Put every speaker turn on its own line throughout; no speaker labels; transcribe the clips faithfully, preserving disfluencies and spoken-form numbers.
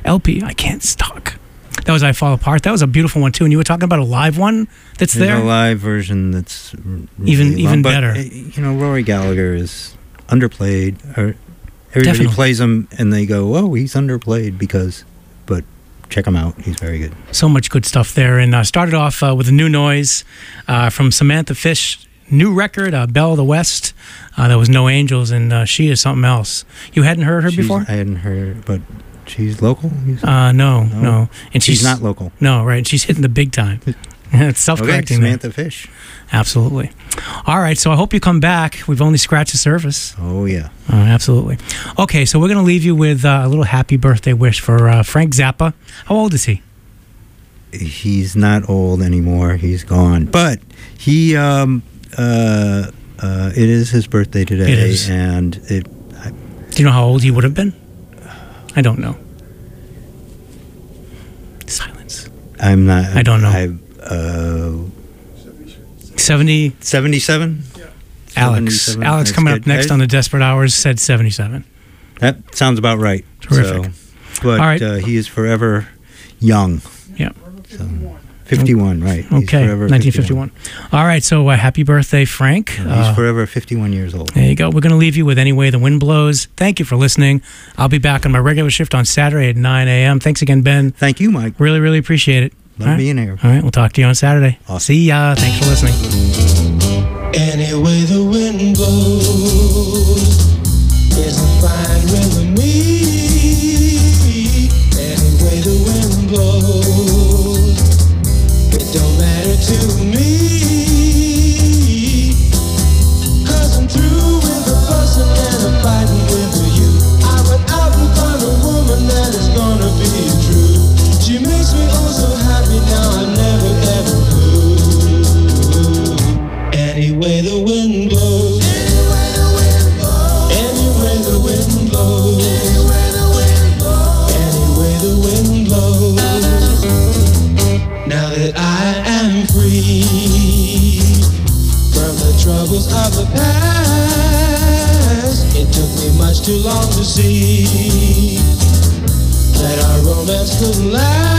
L P, I Can't Talk. That was I Fall Apart. That was a beautiful one, too. And you were talking about a live one that's
There's
there?
a live version that's really
even
long,
even
but,
better.
You know, Rory Gallagher is underplayed. Or everybody
Definitely.
plays him, and they go, oh, he's underplayed because... But check him out. He's very good.
So much good stuff there. And uh, started off uh, with a new noise uh, from Samantha Fish. New record, uh, Belle of the West. Uh, there was No Angels, and uh, she is something else. You hadn't heard her
She's,
before?
I hadn't heard her, but she's local?
Uh, no, no,
No.
And she's,
She's not local.
No, right. She's hitting the big time. It's self-correcting.
Okay,
man.
Samantha Fish.
Absolutely. All right, so I hope you come back. We've only scratched the surface.
Oh, yeah.
Oh, absolutely. Okay, so we're going to leave you with uh, a little happy birthday wish for uh, Frank Zappa. How old is he?
He's not old anymore. He's gone. But he, um, uh, uh, it is his birthday today.
It is.
And it. I,
Do you know how old he would have been? I don't know. Silence.
I'm not.
I don't know.
I, uh,
seventy.
seventy-seven?
Yeah. Alex.
seventy-seven?
Alex
That's
coming
good.
up next
I-
on the Desperate Hours said seventy-seven.
That sounds about right.
Terrific.
So, but
All right.
uh, he is forever young.
Yeah.
So, fifty-one, right. He's
Okay,
forever
nineteen fifty-one. All right, so uh, happy birthday, Frank.
He's
Uh,
forever fifty-one years old.
There you go. We're going to leave you with Any Way the Wind Blows. Thank you for listening. I'll be back on my regular shift on Saturday at nine a.m. Thanks again, Ben.
Thank you, Mike.
Really, really appreciate it.
Love
All right.
being here.
All right, we'll talk to you on Saturday.
Awesome.
See ya. Thanks for listening.
Any way the wind blows is a fine rhythm to me. Any way the wind blows, it don't matter to me. Cause I'm through with the fussing and I'm fighting with you. I went out and found a woman that is gonna be true. She makes me oh so happy now I never ever knew. Any way the wind blows, any way the wind blows, any way the wind blows, any way the wind blows, any way the wind blows. Now that I am free from the troubles of the past, it took me much too long to see that our romance couldn't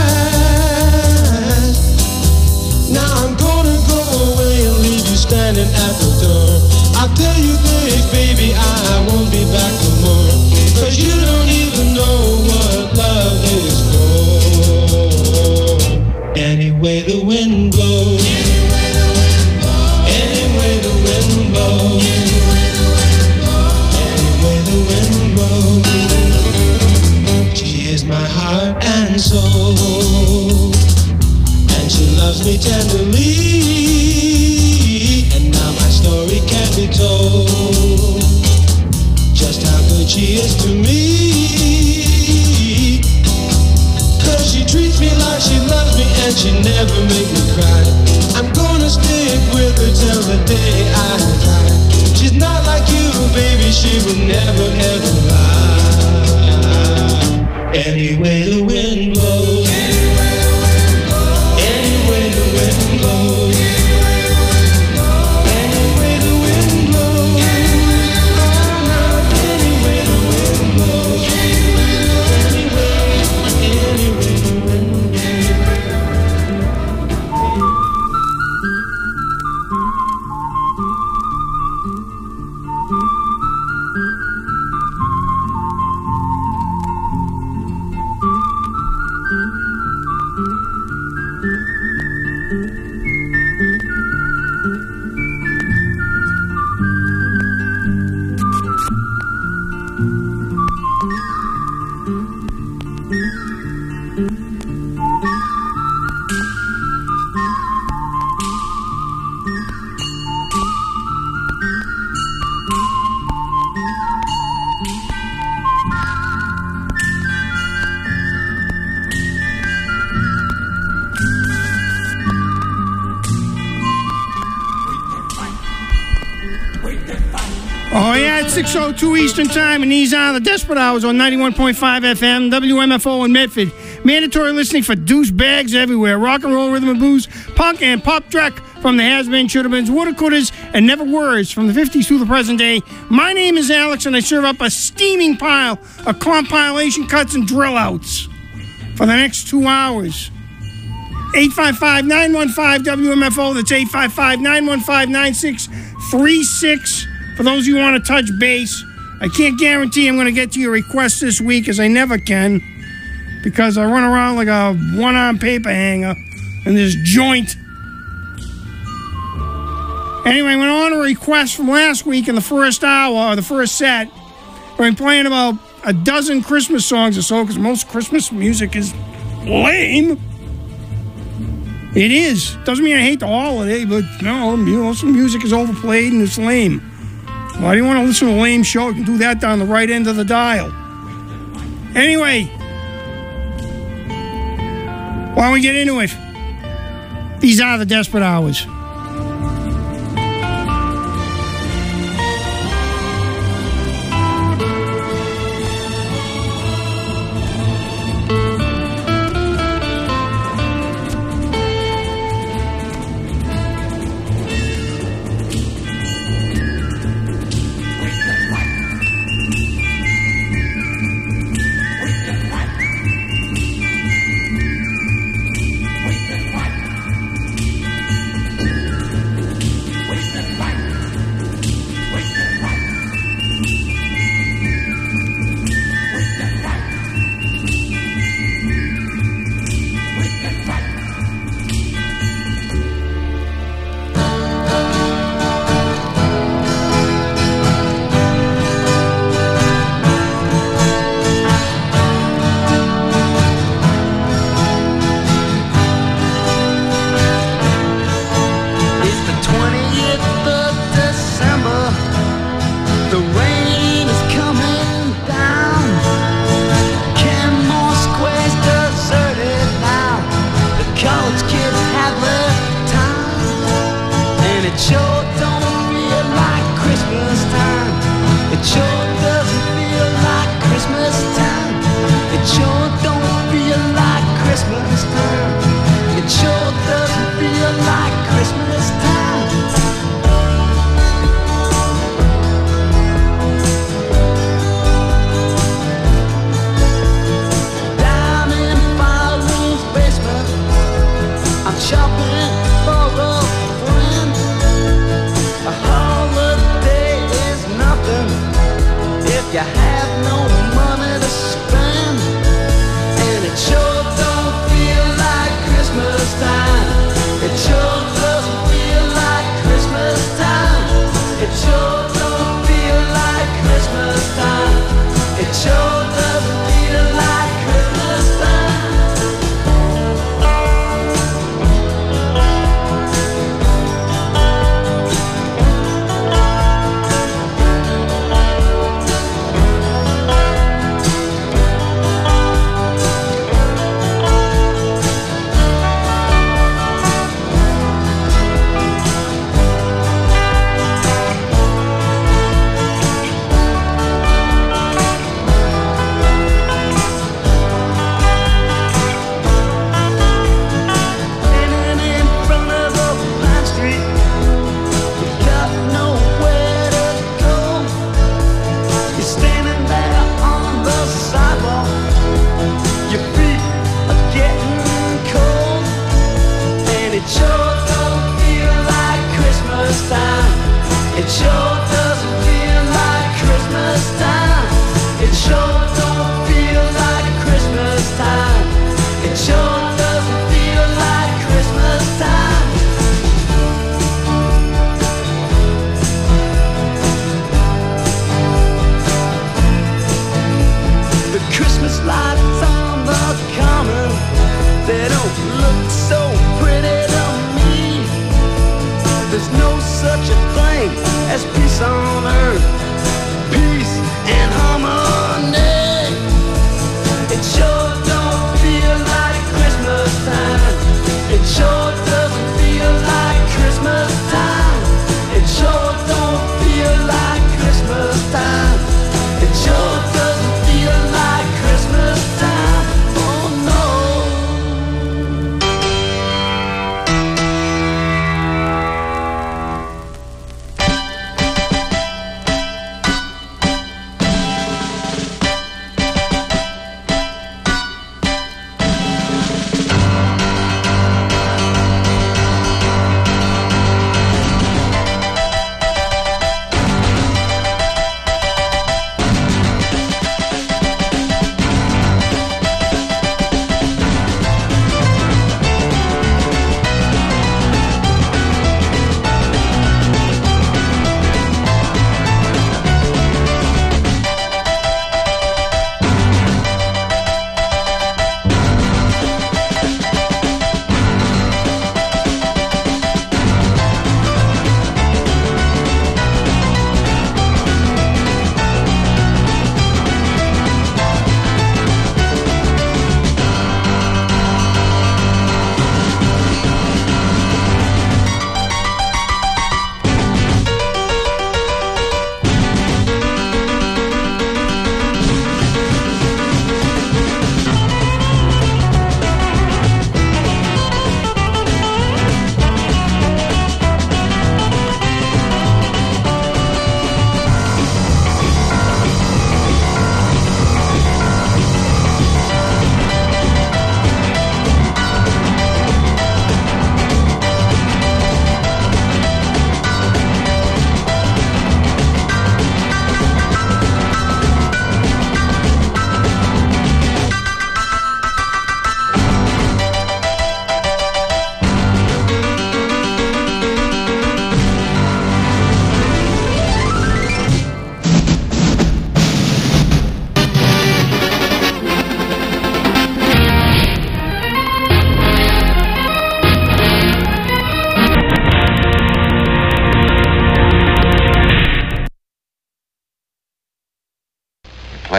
last. Now I'm gonna go away and leave you standing at the door. I'll tell you this, baby, I won't be back no more. Cause you don't even know what love is for. Any way the wind blows, any way the wind blows, any way the wind blows, any way the wind blows. She is my heart and soul, and she loves me tenderly, and now my story can be told, just how good she is to me. Cause she treats me like she loves me and she never make me cry. I'm gonna stick with her till the day I die. She's not like you, baby, she would never ever lie. Any way the wind blows, any way the wind blows, any way the wind blows, any way the wind blows, any way the wind blows, any way, any way the wind
Oh, yeah, it's six oh two Eastern Time, and these are the Desperate Hours on ninety-one point five F M, W M F O in Medford. Mandatory listening for douchebags everywhere. Rock and roll, rhythm and blues, punk, and pop track from the has-been, should-have-beens, woulda-couldas, and never-words from the fifties through the present day. My name is Alex, and I serve up a steaming pile of compilation cuts and drill-outs. for the next two hours. eight five five, nine one five, W M F O. That's eight five five, nine one five, nine six three six. For those of you who want to touch base, I can't guarantee I'm going to get to your request this week, as I never can, because I run around like a one-arm paper hanger in this joint. Anyway, I went on a request from last week in the first hour, or the first set, where I'm playing about a dozen Christmas songs or so, because most Christmas music is lame. It is. Doesn't mean I hate the holiday, but no, you know, some music is overplayed and it's lame. Why do you want to listen to a lame show? You can do that down the right end of the dial. Anyway, why don't we get into it? These are the Desperate Hours.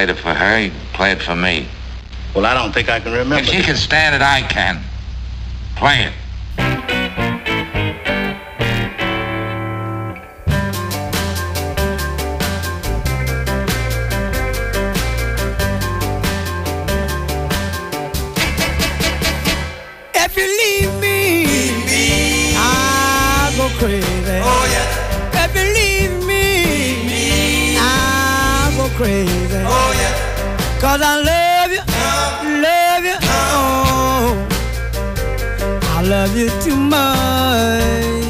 played it for her, you play it for me.
Well, I don't think I can remember.
If she can stand it, I can. Play it.
If you leave me, leave me, I'll go crazy. Oh yeah. If you leave me, leave me, I'll go crazy. Oh yeah. Cause I love you, uh, love you, oh, I love you too much.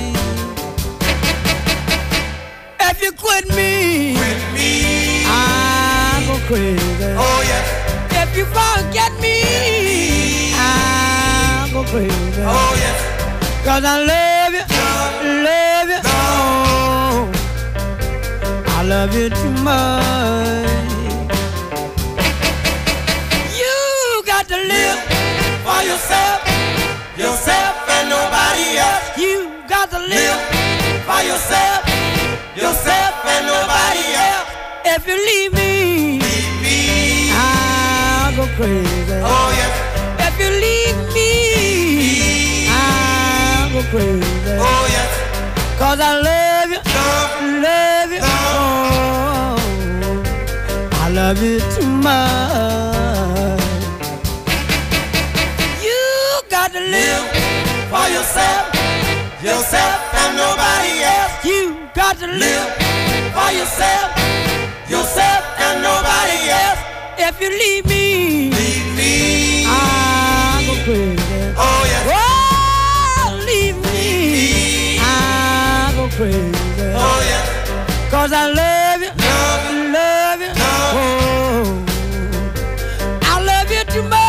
If you quit me, quit me, I'll go crazy. Oh yeah. If you forget me, I'll go crazy. Oh yeah. Cause I love you, love you, oh, I love you too much. You got to live for yourself, yourself and nobody else. You got to live for yourself, yourself and nobody else. If you leave me, leave me, I'll go crazy. Oh yes. If you leave me, I'll go crazy. Oh yes. Cause I love you, love, love you, oh, I love you too much. You got to live for yourself, yourself and nobody else. You got to live for yourself, yourself and nobody else. If you leave me, leave me, I'll go crazy. Oh yes. Oh, leave me, I'll go crazy. Oh yes. Cause I love you, love you, love you, oh, I love you too much.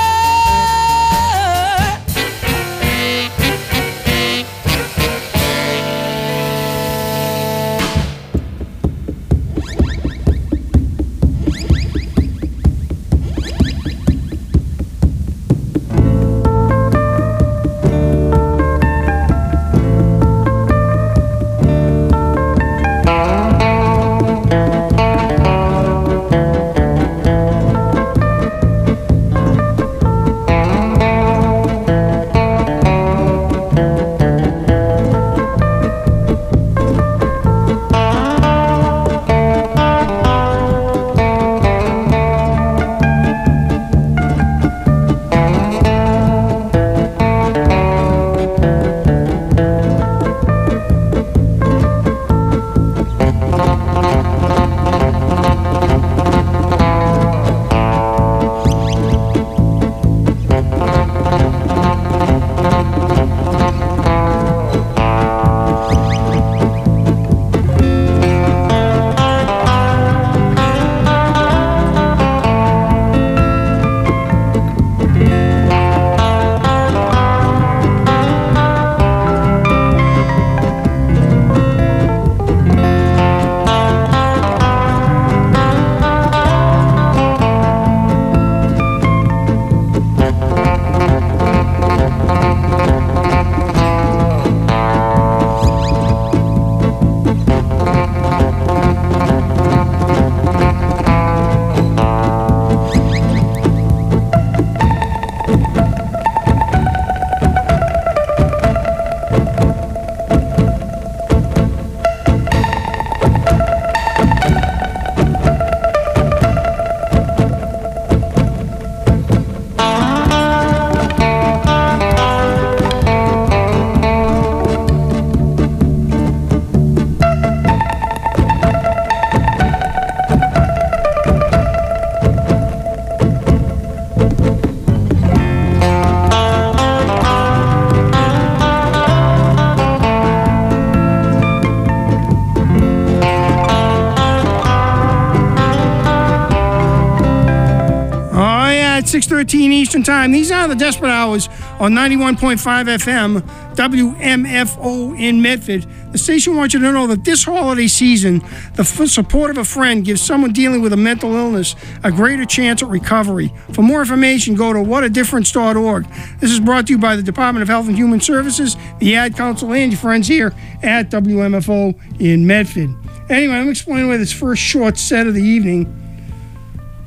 six thirteen Eastern Time. These are the Desperate Hours on ninety-one point five F M, W M F O in Medford. The station wants you to know that this holiday season, the f- support of a friend gives someone dealing with a mental illness a greater chance at recovery. For more information, go to what a difference dot org. This is brought to you by the Department of Health and Human Services, the Ad Council, and your friends here at W M F O in Medford. Anyway, I'm explaining away this first short set of the evening.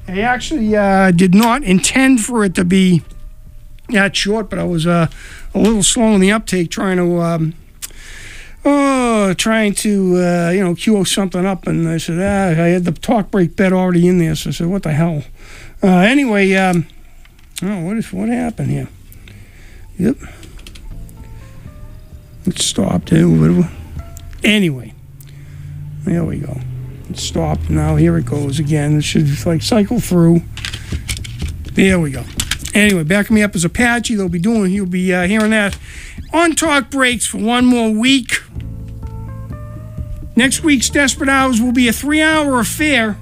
I actually uh, did not intend for it to be that short, but I was uh, a little slow in the uptake trying to, um, oh, trying to, uh, you know, cue something up. And I said, ah, I had the talk break bed already in there. So I said, what the hell? Uh, anyway, um, oh, what is what happened here? Yep. It stopped. Anyway, there we go. It stopped. Now here it goes again. It should like cycle through. There we go. Anyway, backing me up is Apache. They'll be doing. You'll be uh, hearing that on talk breaks for one more week. Next week's Desperate Hours will be a three-hour affair.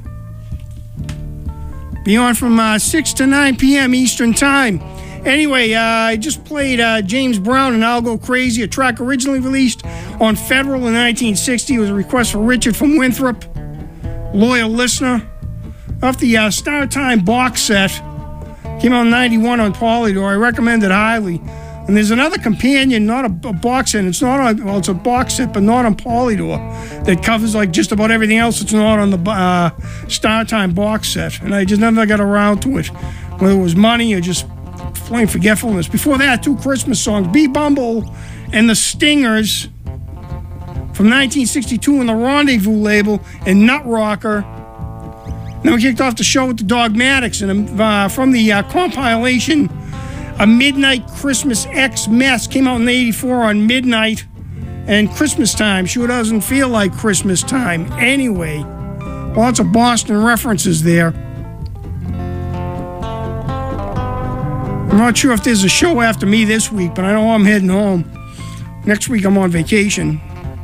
Be on from uh, six to nine p.m. Eastern Time. Anyway, uh, I just played uh, James Brown and I'll Go Crazy, a track originally released on Federal in nineteen sixty. It was a request for Richard from Winthrop, loyal listener. Off the uh, Star Time box set. Came out in ninety-one on Polydor. I recommend it highly. And there's another companion, not a, a box set. It's not on, well, it's a box set, but not on Polydor, that covers like just about everything else that's not on the uh, Star Time box set. And I just never got around to it, whether it was money or just plain forgetfulness. Before that, two Christmas songs, B Bumble and the Stingers from nineteen sixty-two on the Rendezvous label, and Nut Rocker. Then we kicked off the show with the Dogmatics and uh, from the uh, compilation A Midnight Christmas X-Mess, came out in eighty-four on Midnight and Christmas Time. Sure doesn't feel like Christmas time. Anyway, lots of Boston references there. I'm not sure if there's a show after me this week, but I know I'm heading home. Next week I'm on vacation.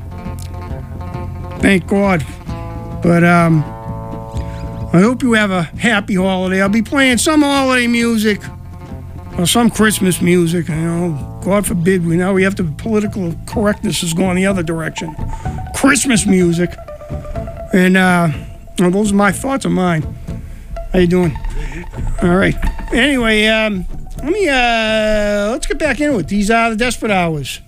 Thank God. But, um... I hope you have a happy holiday. I'll be playing some holiday music or some Christmas music. You know, God forbid, we now we have to political correctness is going the other direction. Christmas music, and uh, well, those are my thoughts of mine. How you doing? All right. Anyway, um, let me uh, let's get back into it. These are the Desperate Hours.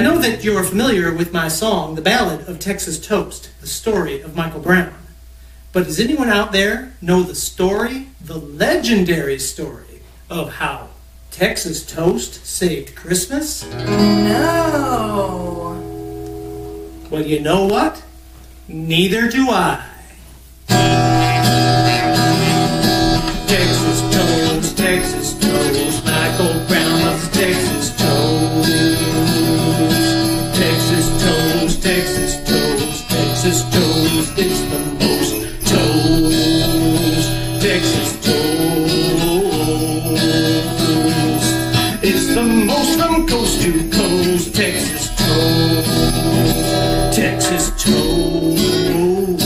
know that you're familiar with my song, The Ballad of Texas Toast, the story of Michael Brown. But does anyone out there know the story, the legendary story, of how Texas Toast saved Christmas?
No.
Well, you know what? Neither do I. Texas Toast, Texas Toast, Michael Brown loves Texas Toast. Texas Toast, Texas Toast, Texas Toast, it's the most toast. Texas Toast, it's the most from coast to coast. Texas Toast, Texas Toast.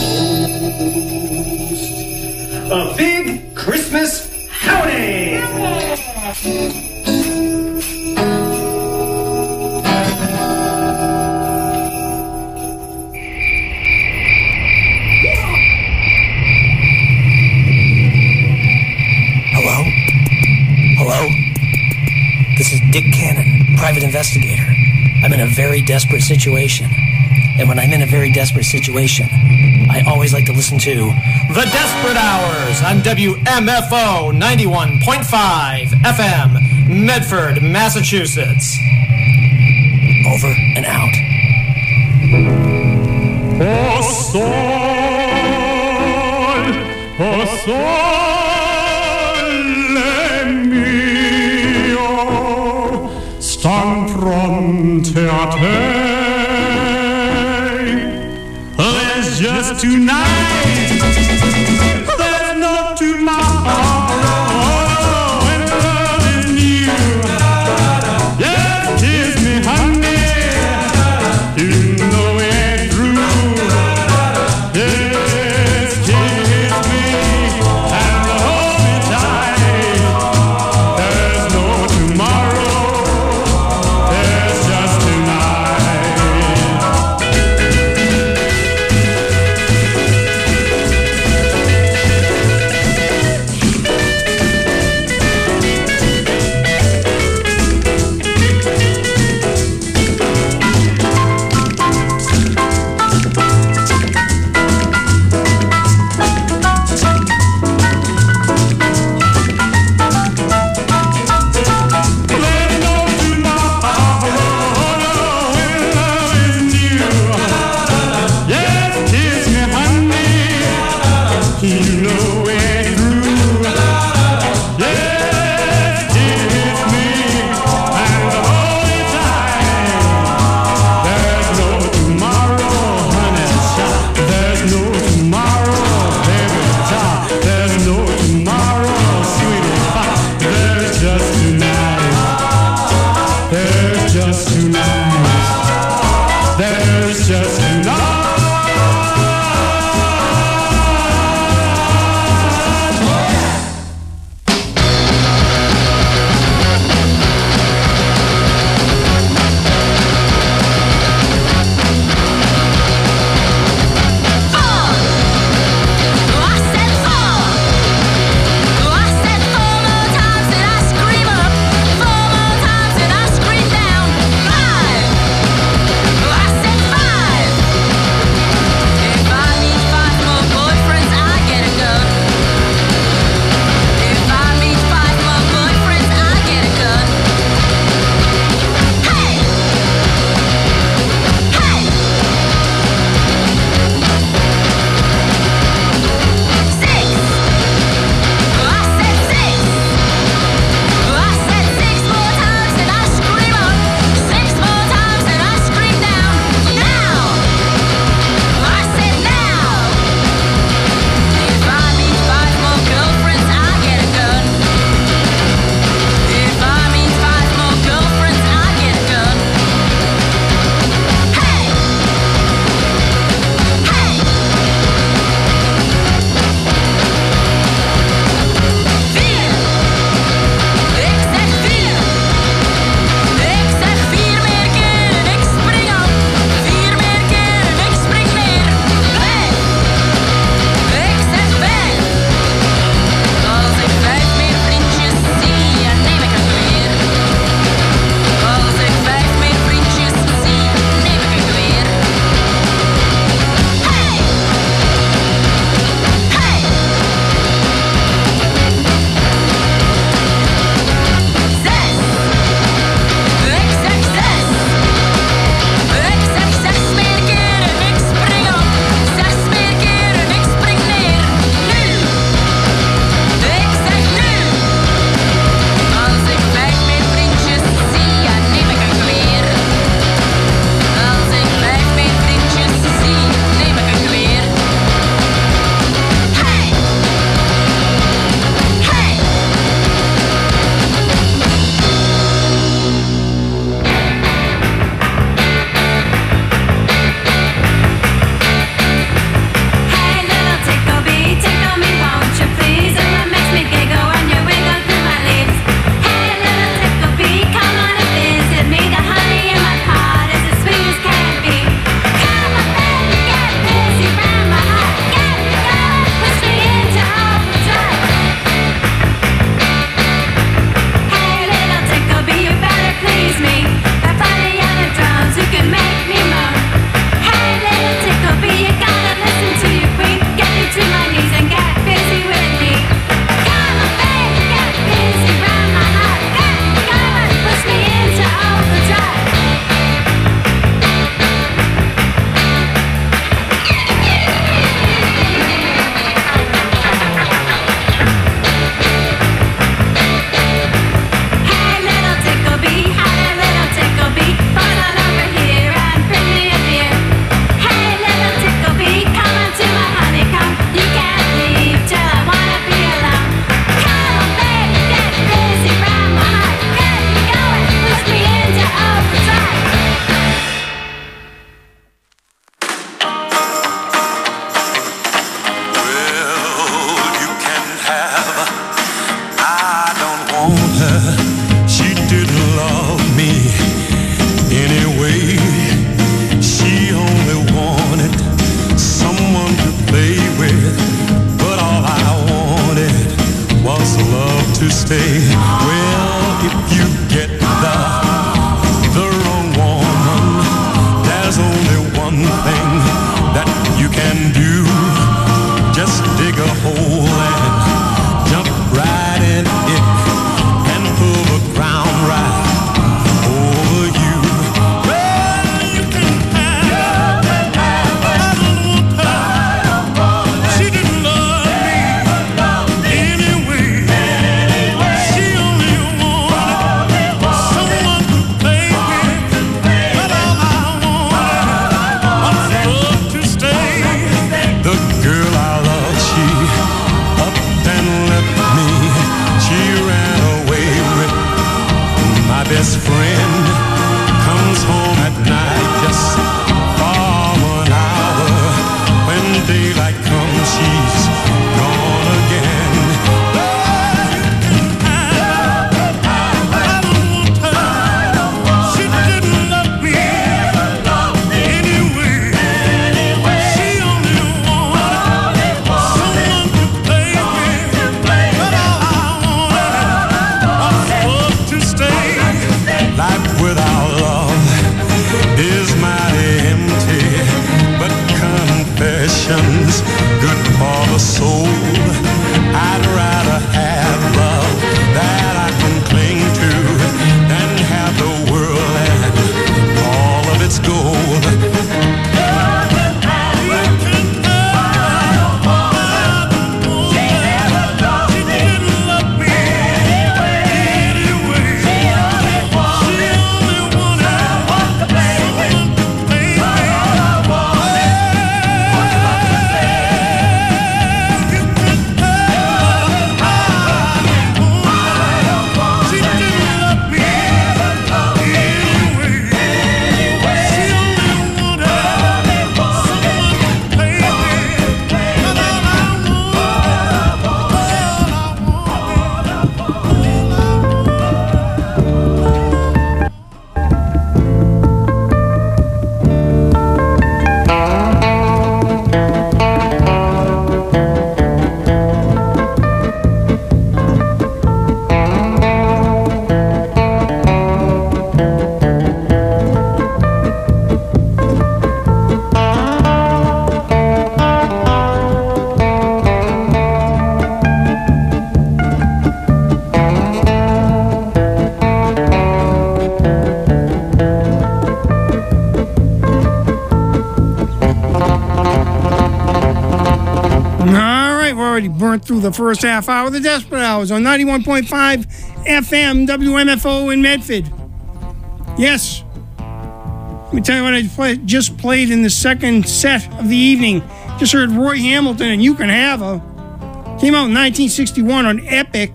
A big Christmas howdy!
Hello? Hello? This is Dick Cannon, private investigator. I'm in a very desperate situation. And when I'm in a very desperate situation, I always like to listen to The Desperate Hours on W M F O ninety-one point five F M, Medford, Massachusetts. Over and out.
Oh sol, oh sole mio, stan pronte a te. There's just tonight, there's no tomorrow, and love is new. Yes, kiss me, honey, you know it ain't true. Yes, kiss me, and hold me tight. There's no tomorrow, there's just tonight. stay. Well, if you get the, the wrong woman, there's only one thing that you can do. Just dig a hole and jump right in it and pull the ground right over you. Well, you can have, I don't want her. She didn't love me anyway. She only wanted someone to play with. But all I wanted was love to stay. The girl I love, she up and left me. She ran away with my best friend. Comes home at night just for one hour. When daylight comes, she's gone again. I don't want her. She didn't love me anyway. She only wanted someone to play with. But all I wanted was love to stay. Life without love is mighty empty, but confessions good for the soul. I'd rather have love that I can cling to than have the world and all of its gold.
Burnt through the first half hour of the Desperate Hours on ninety-one point five F M W M F O in Medford. Yes. Let me tell you what I play, just played in the second set of the evening. Just heard Roy Hamilton and You Can Have Her. Came out in nineteen sixty-one on Epic.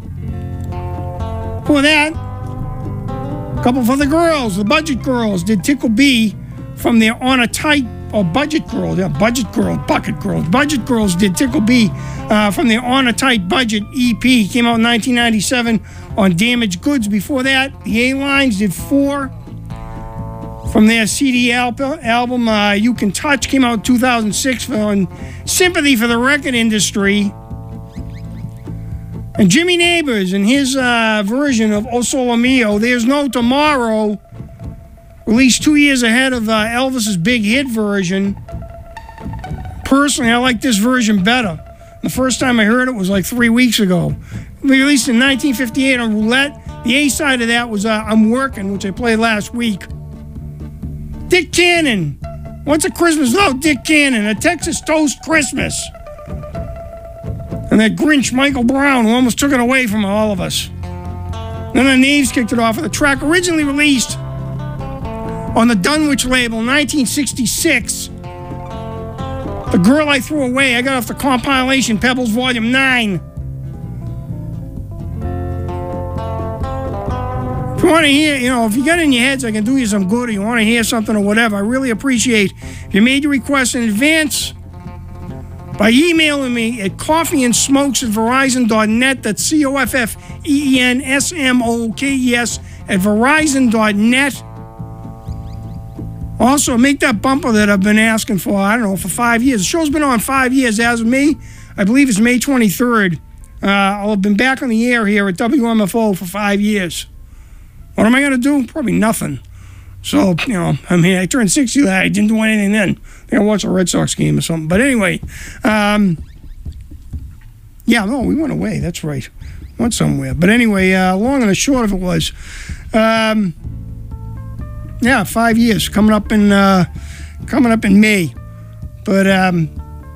Before that, a couple for the girls, the Budget Girls, did Tickle B from their On a Tight, or Budget Girls, yeah, Budget Girls, Bucket Girls. Budget Girls did Tickle B uh, from their On a Tight Budget E P. Came out in nineteen ninety-seven on Damaged Goods. Before that, the A-Lines did Four from their C D al- album uh, You Can Touch. Came out in two thousand six on Sympathy for the Record Industry. And Jimmy Neighbors and his uh, version of O Solo Mio, There's No Tomorrow, released two years ahead of uh, Elvis's big hit version. Personally, I like this version better. The first time I heard it was like three weeks ago. Released in nineteen fifty-eight on Roulette. The A side of that was uh, I'm Working, which I played last week. Dick Cannon. What's a Christmas? No, Dick Cannon. A Texas Toast Christmas. And that Grinch, Michael Brown, who almost took it away from all of us. Then the Knaves kicked it off with a track originally released on the Dunwich label, nineteen sixty-six. The Girl I Threw Away. I got off the compilation, Pebbles Volume nine. If you want to hear, you know, if you got in your heads I can do you some good, or you want to hear something or whatever, I really appreciate if you made your request in advance by emailing me at coffeeandsmokes at verizon dot net. That's C O F F E E N S M O K E S at verizon dot net. Also, make that bumper that I've been asking for, I don't know, for five years. The show's been on five years as of me. I believe it's May twenty-third. Uh, I'll have been back on the air here at W M F O for five years. What am I going to do? Probably nothing. So, you know, I mean, I turned sixty. I didn't do anything then. I think I watched a Red Sox game or something. But anyway, um, yeah, no, we went away. That's right. Went somewhere. But anyway, uh, long and the short of it was, um, yeah, five years coming up in uh, coming up in May. But um,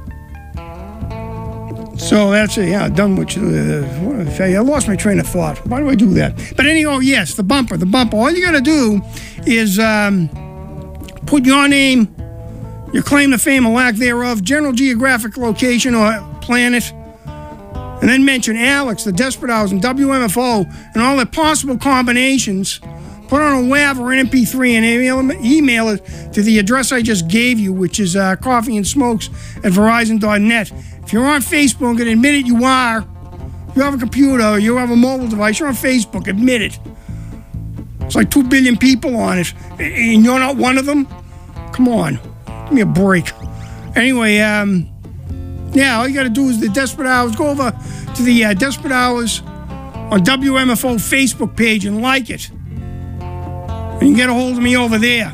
so that's it. Yeah, done with. Uh, what did I say? I lost my train of thought. Why do I do that? But anyhow, yes, the bumper, the bumper. All you got to do is um, put your name, your claim to fame or lack thereof, general geographic location or planet, and then mention Alex, the Desperate Hours, and W M F O, and all the possible combinations. Put on a W A V or an M P three and email, email it to the address I just gave you, which is uh, coffee and smokes at verizon dot net. If you're on Facebook and admit it, you are. You have a computer, or you have a mobile device, you're on Facebook, admit it. It's like two billion people on it, and you're not one of them? Come on, give me a break. Anyway, um, yeah, all you got to do is the Desperate Hours. Go over to the uh, Desperate Hours on W M F O Facebook page and like it. And you can get a hold of me over there.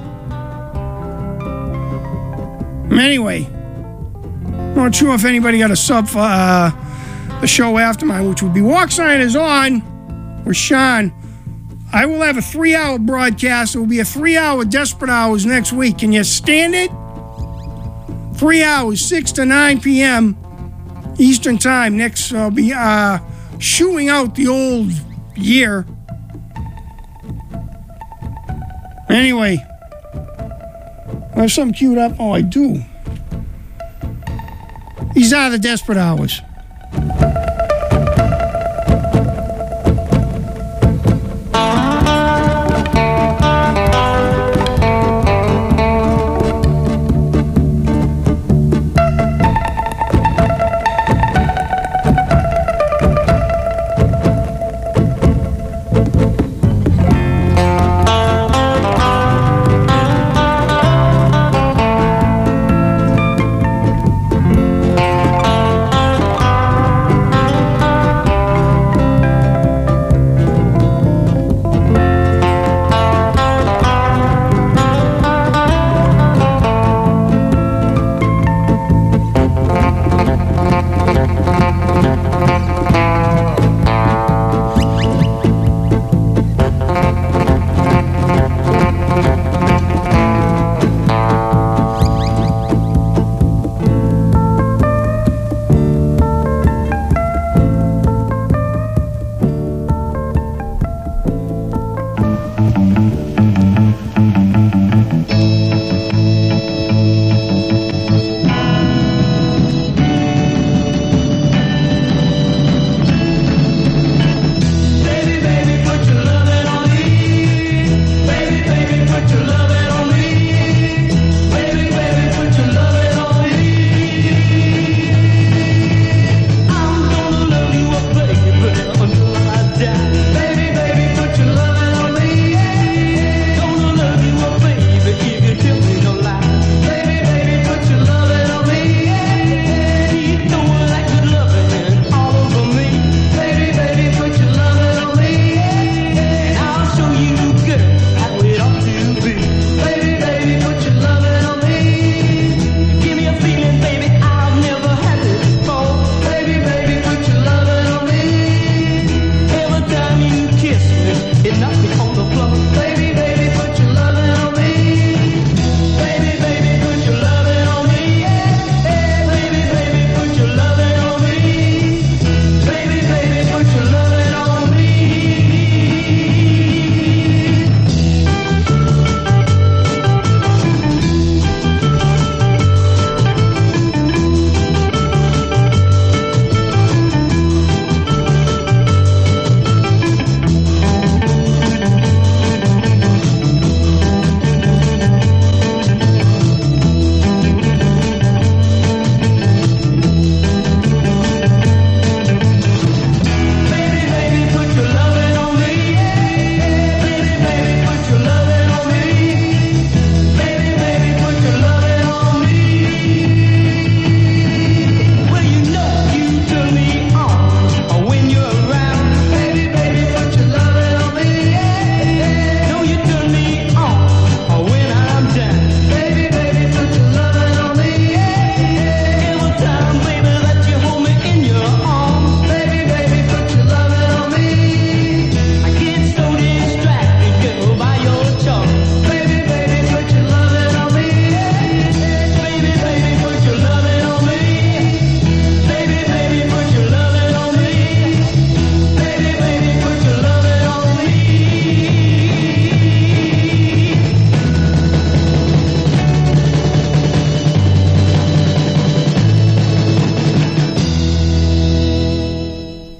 Anyway, not sure if anybody got a sub for uh, the show after mine, which would be Walk Sign is On with Sean. I will have a three-hour broadcast. It will be a three-hour Desperate Hours next week. Can you stand it? Three hours, six to nine p.m. Eastern Time. Next, I'll be uh, shooing out the old year. Anyway, I have something queued up. Oh, I do. These are the Desperate Hours.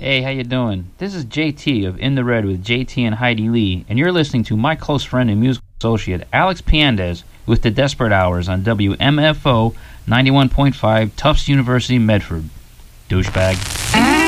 Hey, how you doing? This is J T of In the Red with J T and Heidi Lee, and you're listening to my close friend and musical associate Alex Piandez with the Desperate Hours on W M F O ninety-one point five Tufts University, Medford. Douchebag.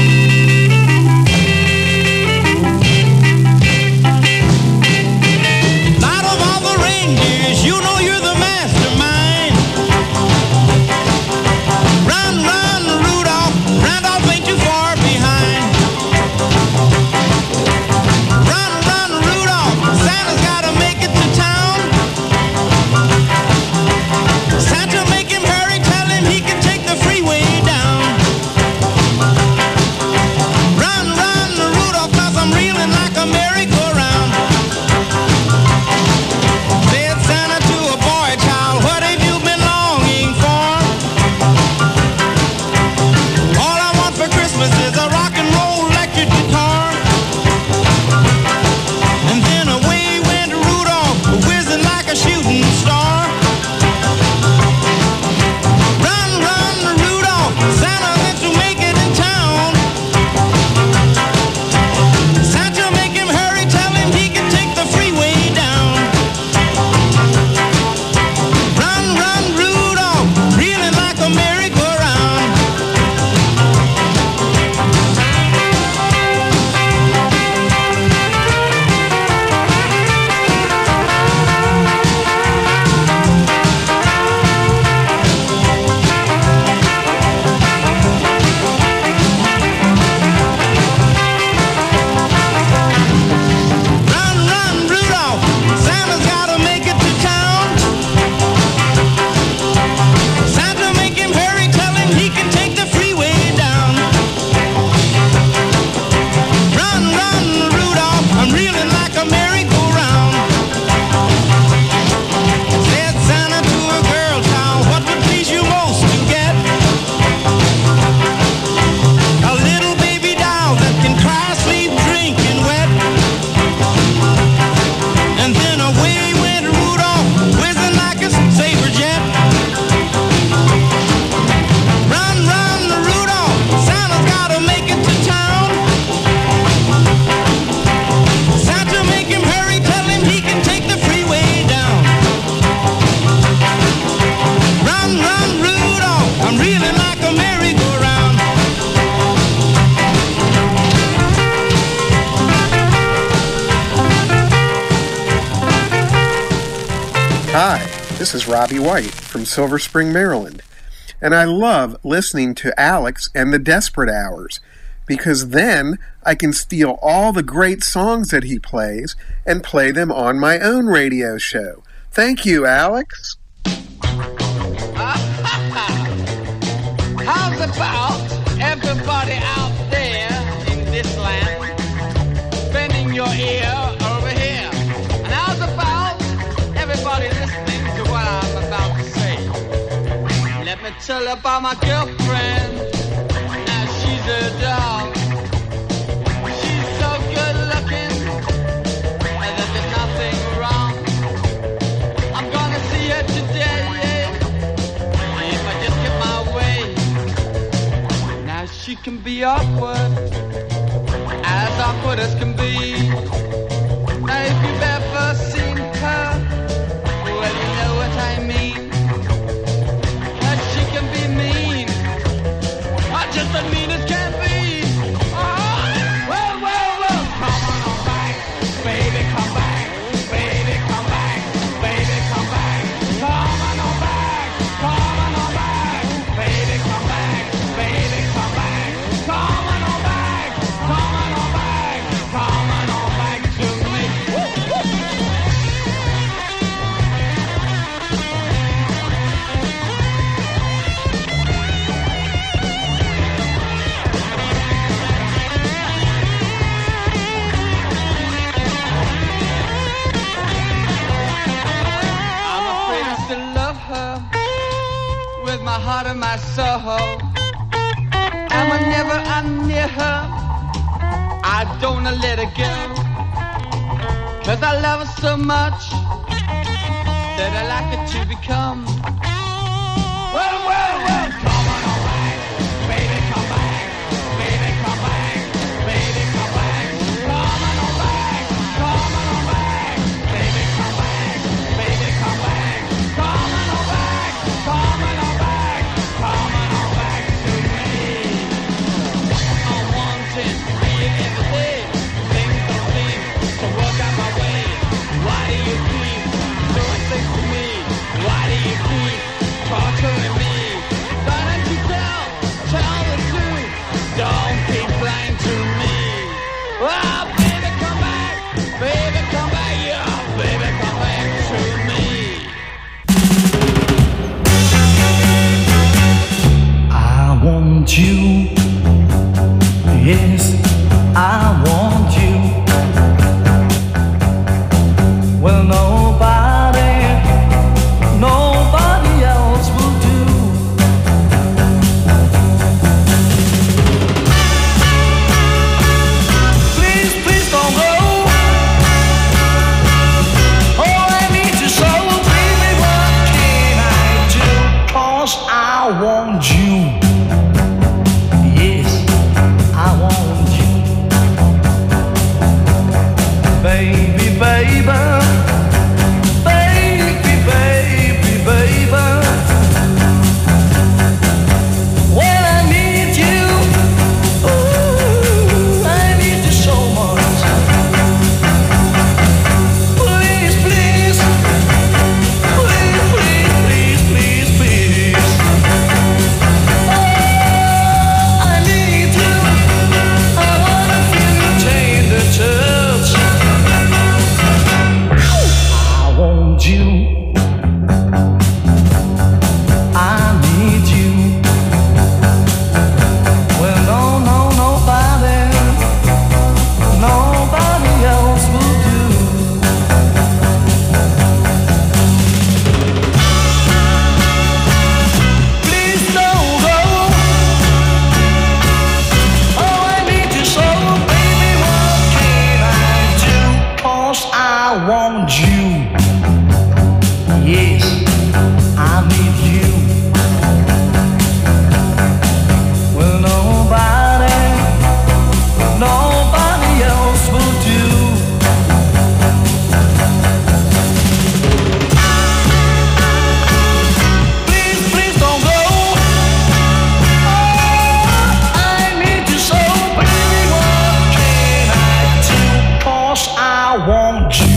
This is Robbie White from Silver Spring, Maryland, and I love listening to Alex and the Desperate Hours because then I can steal all the great songs that he plays and play them on my own radio show. Thank you, Alex.
How's about everybody out there in this land bending your ear over here? And how's about everybody listening to what I'm about to say? Let me tell you about my girlfriend. Now she's a doll. She's so good looking and there's nothing wrong. I'm gonna see her today, yeah, if I just get my way. Now she can be awkward, as awkward as can be. Now if you've ever seen her, well, you know what I mean. Now she can be mean, or just as mean as can be. Oh, well, well, well, come on back, baby, come back, baby, come back, baby, come back, come on back, come on back, baby, come back, baby, come back, come on back, come on back, come on back to me. Woo, woo. I'm afraid I still love her with my heart and my soul. And whenever I'm near her, I don't wanna let her go. Cause I love her so much that I like her to become. Well, well, well, come on back, baby, come back, baby, come back,
want you. Yes, I want you. Well, nobody, nobody else will do. Please, please don't go. Oh, I need you so, baby, what can I do? 'Cause I want you. Yes, I want you. Baby, baby. Baby, baby, baby. When I need you, ooh, I need you so much. Please, please, please, please, please, please, please. Oh, I need you. I wanna feel your tender touch. I want you. I need you. Well, no, no, nobody, nobody else will do. Please don't go. Oh, I need you so, baby, what can I do? 'Cause I want you. Yes, I need you. Well, nobody, nobody else will do. Please, please don't go. Oh, I need you so, baby, what can I do? 'Cause I want you.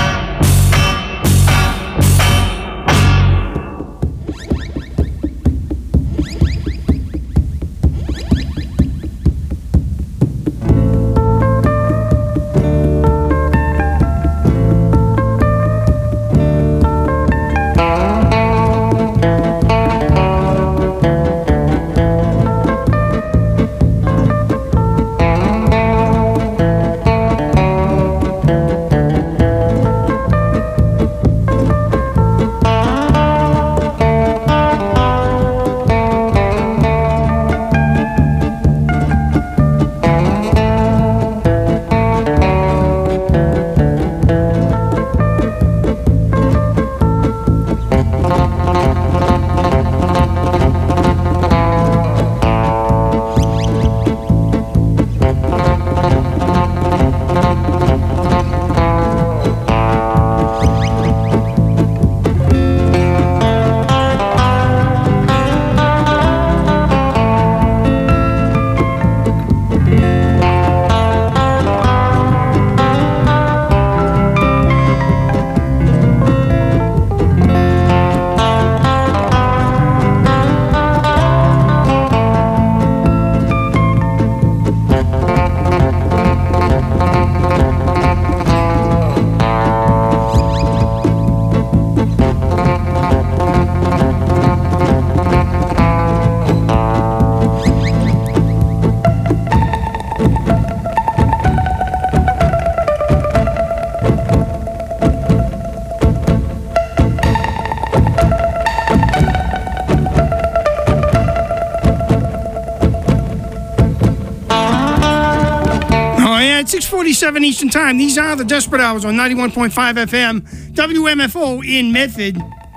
six forty-seven Eastern Time. These are the Desperate Hours on ninety-one point five F M, W M F O in Medford.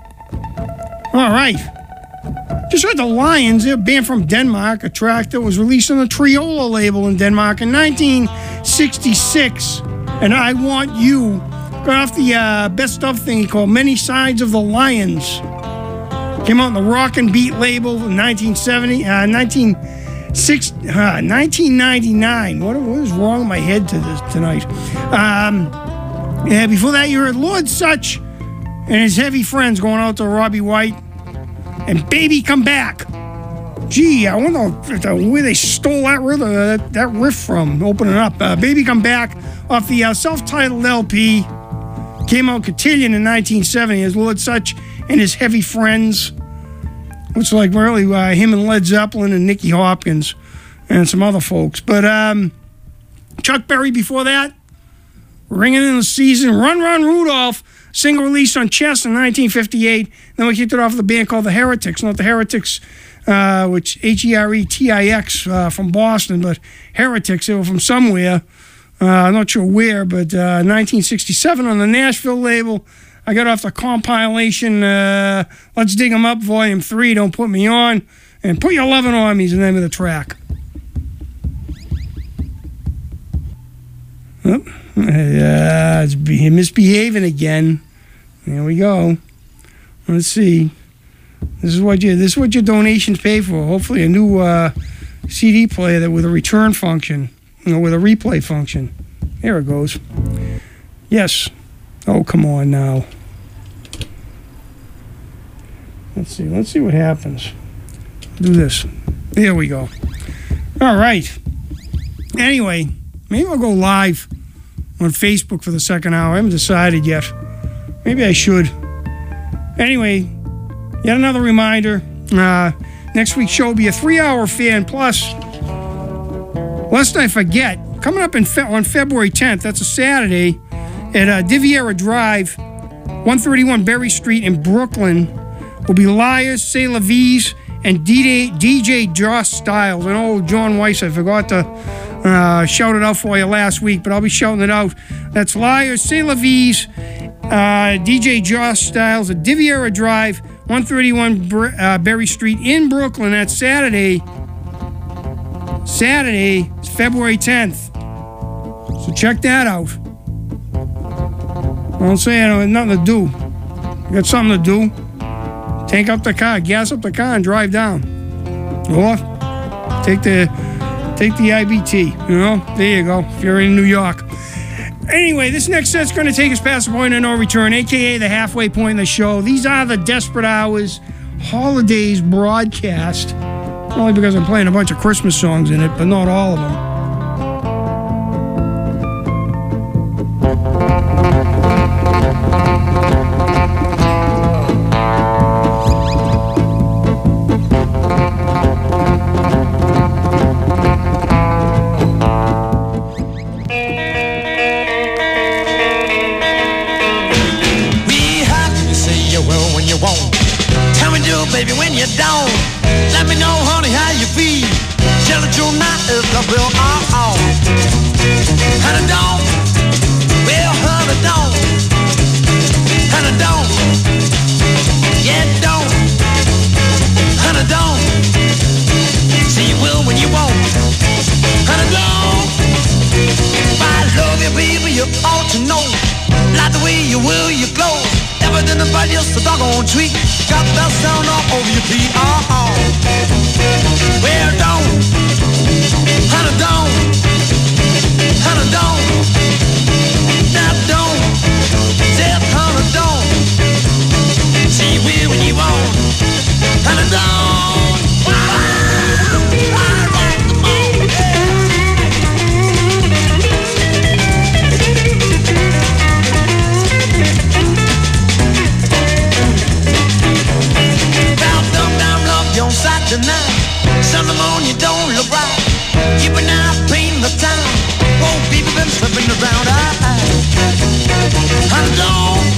All right. Just heard the Lions. They're a band from Denmark, a track that was released on the Triola label in Denmark in nineteen sixty-six. And I Want You got off the uh, best of thing called Many Sides of the Lions. Came out on the Rock and Beat label in nineteen seventy, uh, nineteen Six, uh, nineteen ninety-nine. What, what is wrong with my head to this tonight? Um, yeah, before that, you heard Lord Sutch and his heavy friends going out to Robbie White and Baby Come Back. Gee, I wonder if the, where they stole that riff, uh, that, that riff from, opening up. Uh, Baby Come Back off the uh, self-titled L P. Came out Cotillion in nineteen seventy as Lord Sutch and his heavy friends. Looks like really uh, him and Led Zeppelin and Nicky Hopkins and some other folks. But um, Chuck Berry before that, ringing in the season, Run Run Rudolph, single released on Chess in nineteen fifty-eight. Then we kicked it off with a band called The Heretics, not The Heretics, uh, which H E R E T I X uh, from Boston, but Heretics, they were from somewhere. Uh, I'm not sure where, but uh, nineteen sixty-seven on the Nashville label. I got off the compilation, uh, Let's Dig 'Em Up, Volume three, Don't Put Me On, and Put Your Lovin' On Me is the name of the track. Oh, uh, it's be- misbehaving again. There we go. Let's see. This is what you. This is what your donations pay for. Hopefully, a new uh, C D player that with a return function, you know, with a replay function. There it goes. Yes. Oh, come on now. Let's see. Let's see what happens. Do this. There we go. All right. Anyway, maybe I'll go live on Facebook for the second hour. I haven't decided yet. Maybe I should. Anyway, yet another reminder. Uh, next week's show will be a three-hour fan plus. Lest I forget, coming up in fe- on February tenth, that's a Saturday, at uh, Diviera Drive, one thirty-one Berry Street in Brooklyn, will be Liars, C'est La Vie's, and D J, D J Joss Styles. And old John Weiss, I forgot to uh, shout it out for you last week, but I'll be shouting it out. That's Liars, C'est La Vie's, uh, D J Joss Styles at Diviera Drive, one thirty-one Ber- uh, Berry Street in Brooklyn. That's Saturday. Saturday, it's February tenth. So check that out. Don't say I don't have nothing to do. You got something to do? Tank up the car, gas up the car, and drive down. Or take the take the I B T. You know, there you go. If you're in New York. Anyway, this next set's going to take us past the point of no return, aka the halfway point in the show. These are the Desperate Hours Holidays broadcast. Only because I'm playing a bunch of Christmas songs in it, but not all of them.
Baby, when you don't, let me know, honey, how you feel. Tell it you're not if the bill uh oh. Honey, don't, well, honey, don't, honey, don't, yeah, don't, honey, don't. Say you will when you won't, honey, don't. If I love you, baby, you ought to know. Like the way you will your clothes. Everything about you's so doggone sweet. Got that sound all over your feet. Uh-oh. Well, don't. Honey, don't. Honey, don't. Now, don't. Say, honey, don't. Say you will when you won't. Honey, don't. On Saturday night, Sunday morning you don't look right. Keep an eye painting the town. Oh, people been slipping around. I, I, I don't.